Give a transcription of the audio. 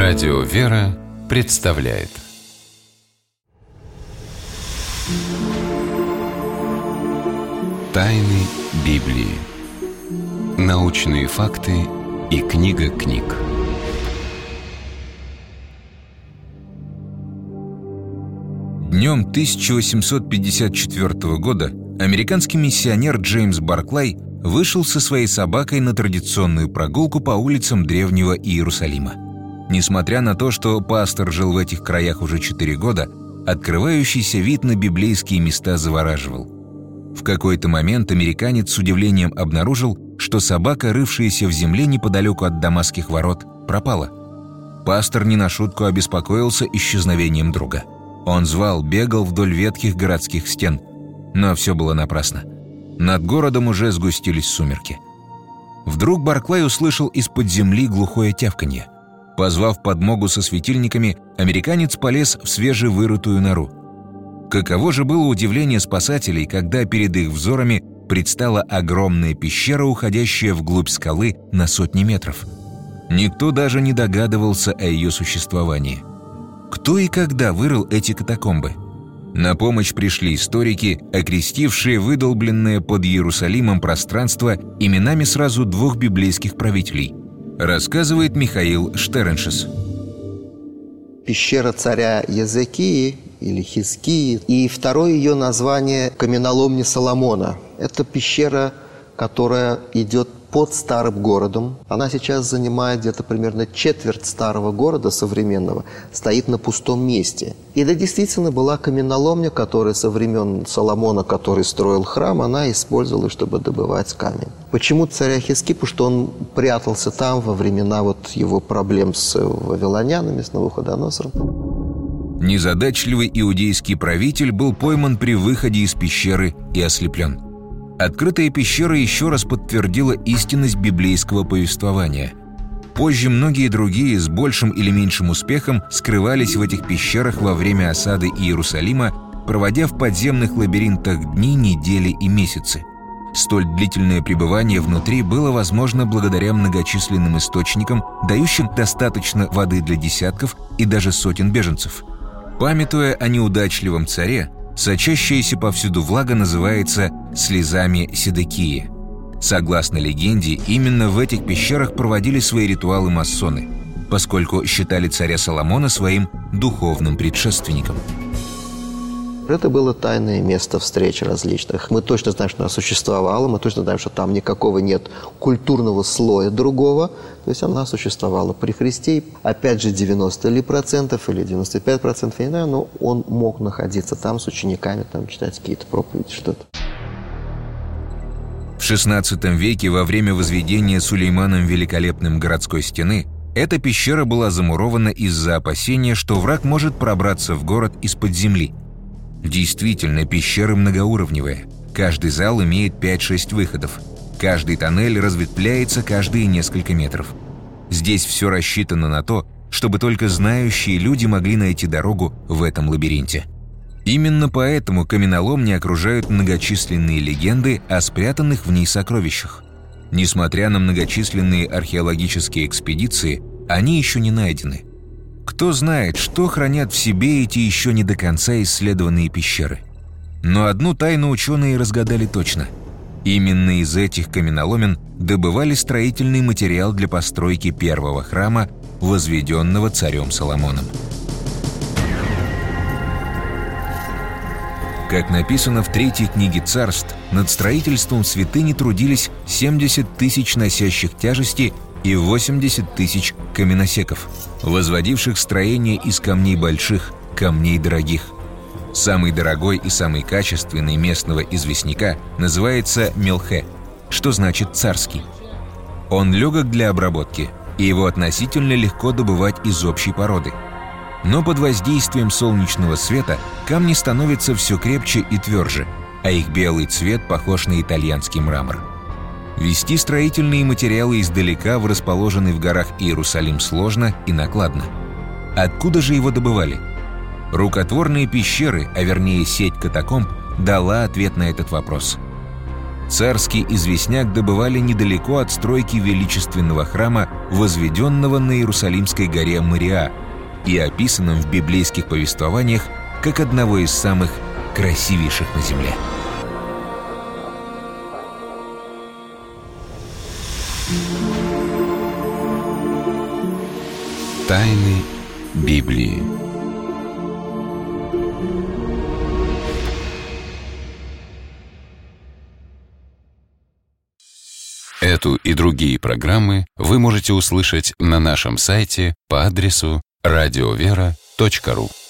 Радио «Вера» представляет Тайны Библии. Научные факты и книга книг. Днем 1854 года американский миссионер Джеймс Барклай вышел со своей собакой на традиционную прогулку по улицам древнего Иерусалима. Несмотря на то, что пастор жил в этих краях уже 4 года, открывающийся вид на библейские места завораживал. В какой-то момент американец с удивлением обнаружил, что собака, рывшаяся в земле неподалеку от Дамасских ворот, пропала. Пастор не на шутку обеспокоился исчезновением друга. Он звал, бегал вдоль ветхих городских стен, но все было напрасно. Над городом уже сгустились сумерки. Вдруг Барклай услышал из-под земли глухое тявканье. Позвав подмогу со светильниками, американец полез в свежевырытую нору. Каково же было удивление спасателей, когда перед их взорами предстала огромная пещера, уходящая вглубь скалы на сотни метров. Никто даже не догадывался о ее существовании. Кто и когда вырыл эти катакомбы? На помощь пришли историки, окрестившие выдолбленное под Иерусалимом пространство именами сразу 2 библейских правителей. Рассказывает Михаил Штерншес. Пещера царя Езекии или Хизкии, и второе ее название – каменоломня Соломона. Это пещера, которая идет под старым городом. Она сейчас занимает где-то примерно четверть старого города современного, стоит на пустом месте. И это действительно была каменоломня, которая со времен Соломона, который строил храм, она использовалась, чтобы добывать камень. Почему царя Хизкии? Потому что он прятался там во времена его проблем с вавилонянами, с Навуходоносором. Незадачливый иудейский правитель был пойман при выходе из пещеры и ослеплен. Открытая пещера еще раз подтвердила истинность библейского повествования. Позже многие другие с большим или меньшим успехом скрывались в этих пещерах во время осады Иерусалима, проводя в подземных лабиринтах дни, недели и месяцы. Столь длительное пребывание внутри было возможно благодаря многочисленным источникам, дающим достаточно воды для десятков и даже сотен беженцев. Памятуя о неудачливом царе, сочащаяся повсюду влага называется «слезами Седекии». Согласно легенде, именно в этих пещерах проводили свои ритуалы масоны, поскольку считали царя Соломона своим духовным предшественником. Это было тайное место встреч различных. Мы точно знаем, что она существовала, мы точно знаем, что там никакого нет культурного слоя другого. То есть она существовала при Христе. Опять же, 90% или 95%, я не знаю, но он мог находиться там с учениками, там читать какие-то проповеди, что-то. В XVI веке, во время возведения Сулейманом Великолепным городской стены, эта пещера была замурована из-за опасения, что враг может пробраться в город из-под земли. Действительно, пещера многоуровневая. Каждый зал имеет 5-6 выходов. Каждый тоннель разветвляется каждые несколько метров. Здесь все рассчитано на то, чтобы только знающие люди могли найти дорогу в этом лабиринте. Именно поэтому каменоломни окружают многочисленные легенды о спрятанных в ней сокровищах. Несмотря на многочисленные археологические экспедиции, они еще не найдены. Кто знает, что хранят в себе эти еще не до конца исследованные пещеры. Но одну тайну ученые разгадали точно. Именно из этих каменоломен добывали строительный материал для постройки первого храма, возведенного царем Соломоном. Как написано в 3-й книге Царств, над строительством святыни трудились 70 тысяч носящих тяжести и 80 тысяч каменосеков, возводивших строение из камней больших, камней дорогих. Самый дорогой и самый качественный местного известняка называется мелхе, что значит «царский». Он легок для обработки, и его относительно легко добывать из общей породы. Но под воздействием солнечного света камни становятся все крепче и тверже, а их белый цвет похож на итальянский мрамор. Везти строительные материалы издалека в расположенный в горах Иерусалим сложно и накладно. Откуда же его добывали? Рукотворные пещеры, а вернее сеть катакомб, дала ответ на этот вопрос. Царский известняк добывали недалеко от стройки величественного храма, возведенного на Иерусалимской горе Мориа и описанном в библейских повествованиях как одного из самых красивейших на земле. Тайны Библии. Эту и другие программы вы можете услышать на нашем сайте по адресу radiovera.ru.